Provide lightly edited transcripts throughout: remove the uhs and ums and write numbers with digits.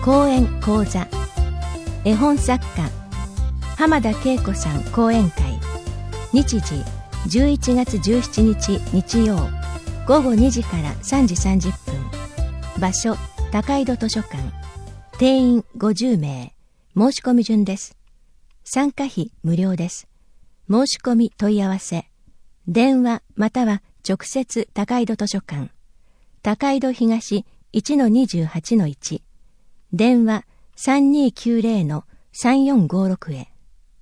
講演講座、絵本作家浜田恵子さん講演会、日時11月17日日曜午後2時から3時30分、場所高井戸図書館、定員50名、申し込み順です。参加費無料です。申し込み問い合わせ、電話または直接高井戸図書館、高井戸東 1-28-1、電話 3290-3456 へ。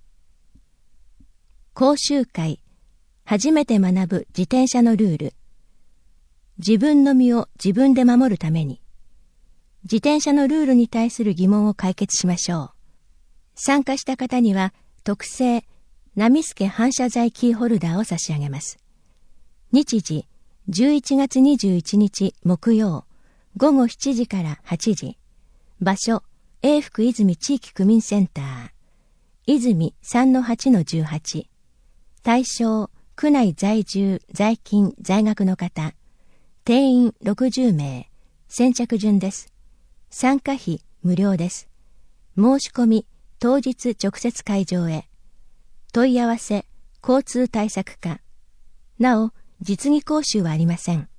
講習会、初めて学ぶ自転車のルール。自分の身を自分で守るために、自転車のルールに対する疑問を解決しましょう。参加した方には特製波助反射材キーホルダーを差し上げます。日時11月21日木曜午後7時から8時、場所永福泉地域区民センター、泉 3-8-18、対象区内在住在勤在学の方、定員60名、先着順です。参加費無料です。申し込み当日直接会場へ。問い合わせ交通対策課。なお実技講習はありません。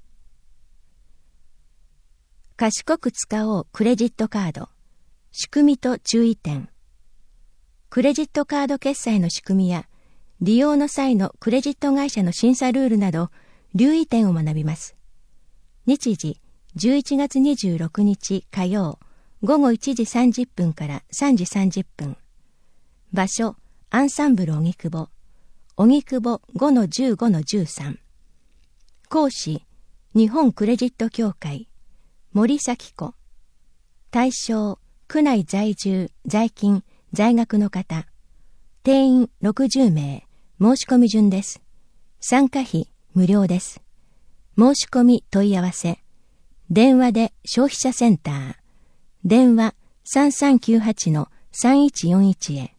賢く使おうクレジットカード。仕組みと注意点。クレジットカード決済の仕組みや利用の際のクレジット会社の審査ルールなど留意点を学びます。日時11月26日火曜午後1時30分から3時30分。場所アンサンブル荻窪 5-15-13。講師日本クレジット協会森咲子。対象区内在住在勤在学の方、定員60名、申し込み順です。参加費無料です。申し込み問い合わせ、電話で消費者センター、電話 3398-3141 へ。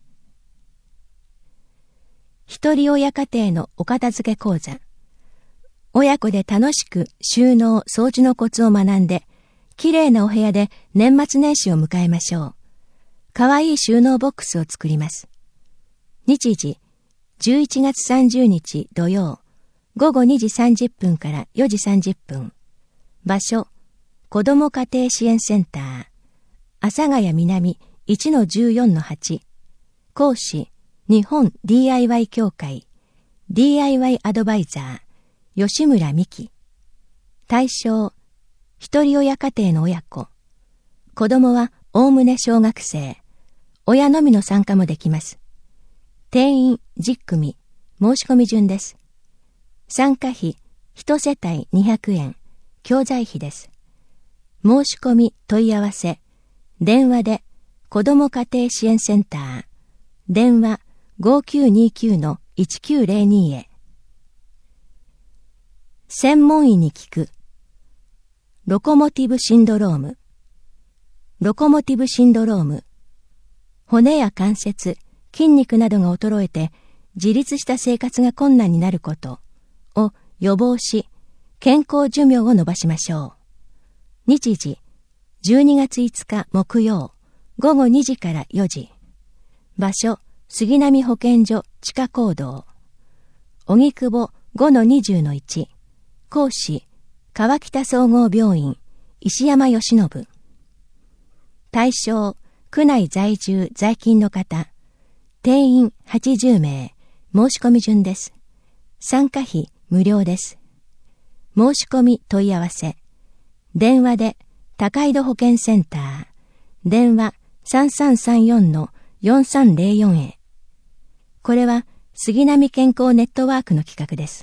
一人親家庭のお片付け講座。親子で楽しく収納掃除のコツを学んで、きれいなお部屋で年末年始を迎えましょう。かわいい収納ボックスを作ります。日時11月30日土曜午後2時30分から4時30分。場所子ども家庭支援センター、阿佐ヶ谷南 1-14-8。講師日本 DIY 協会 DIY アドバイザー吉村美希。対象一人親家庭の親子。子供はおおむね小学生。親のみの参加もできます。定員10組、申し込み順です。参加費1世帯200円、教材費です。申し込み問い合わせ、電話で子ども家庭支援センター、電話 5929-1902 へ。専門医に聞く。ロコモティブシンドローム。ロコモティブシンドローム。骨や関節、筋肉などが衰えて自立した生活が困難になることを予防し、健康寿命を延ばしましょう。日時12月5日木曜午後2時から4時。場所杉並保健所地下講堂、荻窪 5-20-1。講師川北総合病院石山義信。対象区内在住在勤の方、定員80名、申し込み順です。参加費無料です。申し込み問い合わせ、電話で高井戸保健センター、電話 3334-4304 へ。これは杉並健康ネットワークの企画です。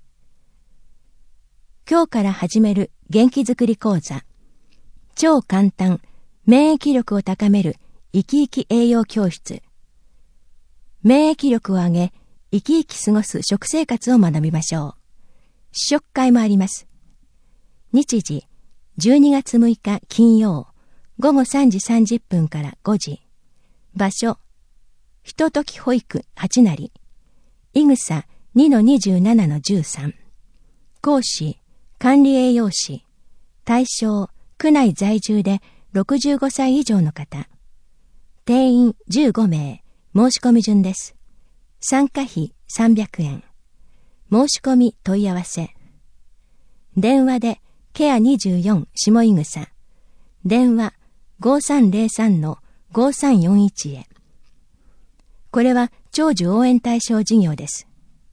今日から始める元気づくり講座。超簡単、免疫力を高める生き生き栄養教室。免疫力を上げ、生き生き過ごす食生活を学びましょう。試食会もあります。日時、12月6日金曜、午後3時30分から5時。場所、ひととき保育8成。いぐさ 2-27-13。講師、管理栄養士。対象、区内在住で 65歳以上の方。定員15名。申し込み順です。参加費300円。申し込み問い合わせ。電話でケア24下井草。電話 5303-5341 へ。これは長寿応援対象事業です。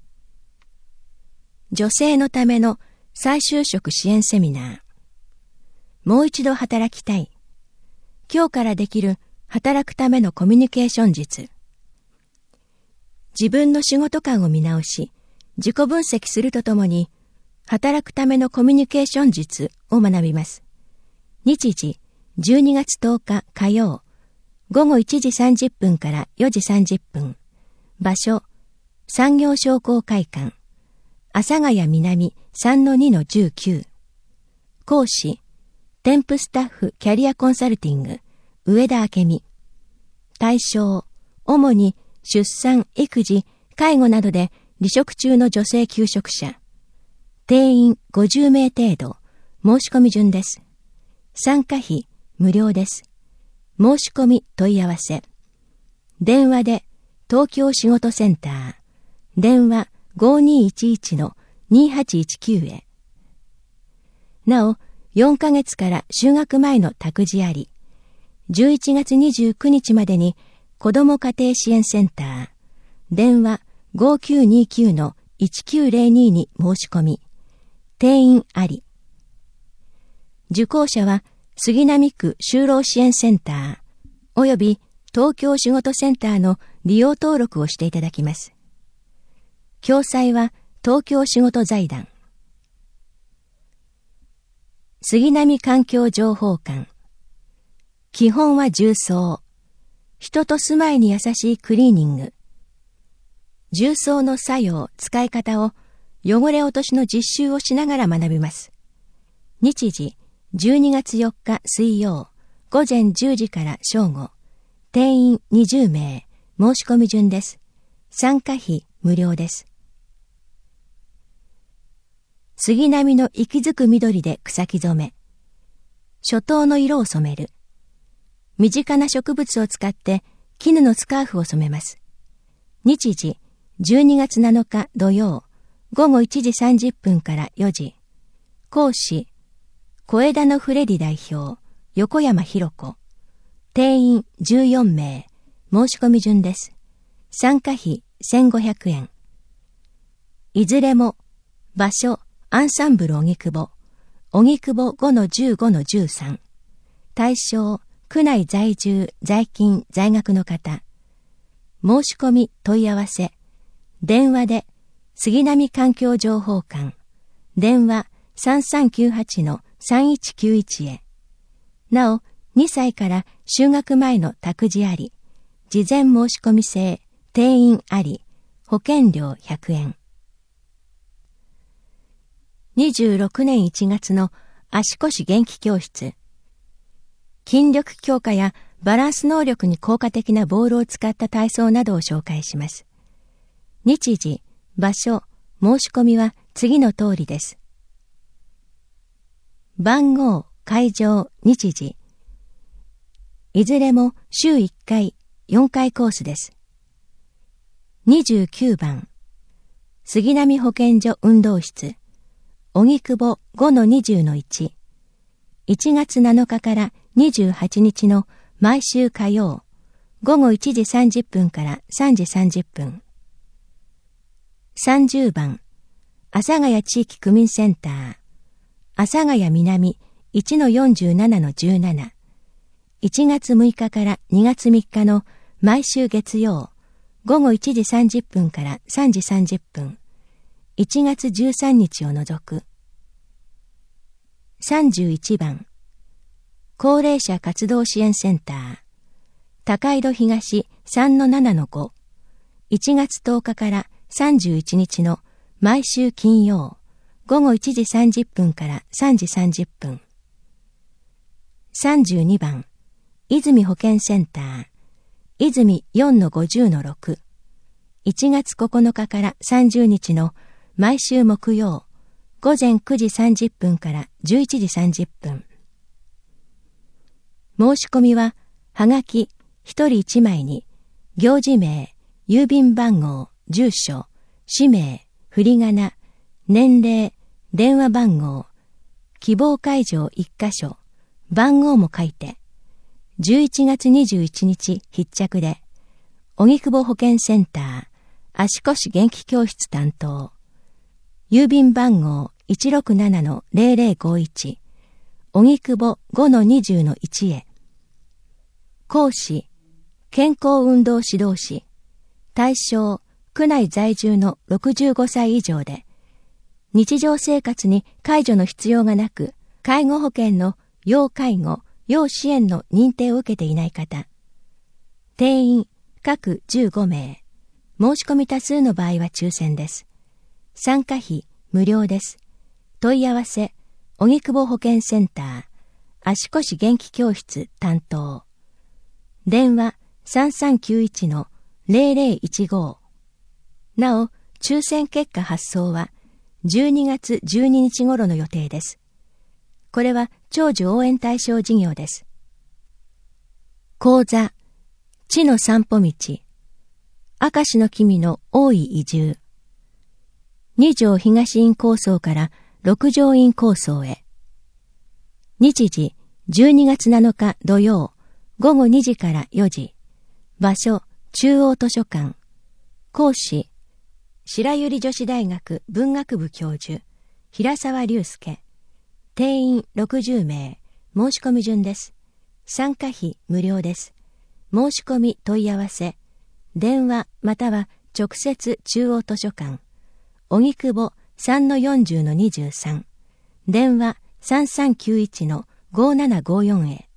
女性のための再就職支援セミナー。もう一度働きたい。今日からできる働くためのコミュニケーション術。自分の仕事観を見直し、自己分析するとともに、働くためのコミュニケーション術を学びます。日時、12月10日火曜、午後1時30分から4時30分。場所、産業商工会館。阿佐ヶ谷南 3-2-19。講師、添付スタッフキャリアコンサルティング、上田明美。対象、主に出産、育児、介護などで離職中の女性求職者。定員50名程度。申し込み順です。参加費無料です。申し込み問い合わせ。電話で東京仕事センター。電話 5211-2819 へ。なお、4ヶ月から就学前の託児あり。11月29日までに子ども家庭支援センター。電話 5929-1902 に申し込み。定員あり。受講者は杉並区就労支援センターおよび東京仕事センターの利用登録をしていただきます。共催は東京仕事財団。杉並環境情報館。基本は重曹。人と住まいに優しいクリーニング。重曹の作用、使い方を汚れ落としの実習をしながら学びます。日時、12月4日水曜、午前10時から正午。定員20名。申し込み順です。参加費無料です。杉並の息づく緑で草木染め。初冬の色を染める。身近な植物を使って絹のスカーフを染めます。日時、12月7日土曜、午後1時30分から4時。講師、小枝のフレディ代表、横山博子。定員14名。申し込み順です。参加費1500円。いずれも、場所、アンサンブル荻窪。荻窪 5-15-13。対象、区内在住、在勤、在学の方。申し込み、問い合わせ。電話で、杉並環境情報館。電話3398-3191へ。なお、2歳から就学前の託児あり。事前申し込み制、定員あり。保険料100円。26年1月の足腰元気教室。筋力強化やバランス能力に効果的なボールを使った体操などを紹介します。日時、場所、申し込みは次の通りです。番号、会場、日時。いずれも週1回、4回コースです。29番。杉並保健所運動室。荻窪 5-20-1。1月7日から28日の毎週火曜、午後1時30分から3時30分。30番。阿佐ヶ谷地域区民センター。阿佐ヶ谷南 1-47-17。1月6日から2月3日の毎週月曜、午後1時30分から3時30分。1月13日を除く。31番。高齢者活動支援センター。高井戸東 3-7-5。1月10日から31日の毎週金曜、午後1時30分から3時30分。32番。泉保健センター。泉 4-50-6。1月9日から30日の毎週木曜、午前9時30分から11時30分。 申し込みは、はがき一人一枚に、行事名、郵便番号、住所、氏名、振り仮名、年齢、電話番号、希望会場一箇所、番号も書いて、11月21日必着で、荻窪保健センター、足腰元気教室担当、郵便番号 167-0051、荻窪 5-20-1 へ。講師、健康運動指導士、対象、区内在住の65歳以上で、日常生活に介助の必要がなく、介護保険の要介護、要支援の認定を受けていない方。定員、各15名。申し込み多数の場合は抽選です。参加費、無料です。問い合わせ、荻窪保健センター、足腰元気教室担当。電話、3391-0015。なお、抽選結果発送は、12月12日頃の予定です。これは長寿応援対象事業です。講座、地の散歩道、明石の君の大井移住。2条東院構想から6条院構想へ。日時、12月7日土曜、午後2時から4時。場所、中央図書館。講師、白百合女子大学文学部教授、平沢隆介。定員60名。申し込み順です。参加費無料です。申し込み問い合わせ。電話または直接中央図書館。荻窪 3-40-23。電話 3391-5754 へ。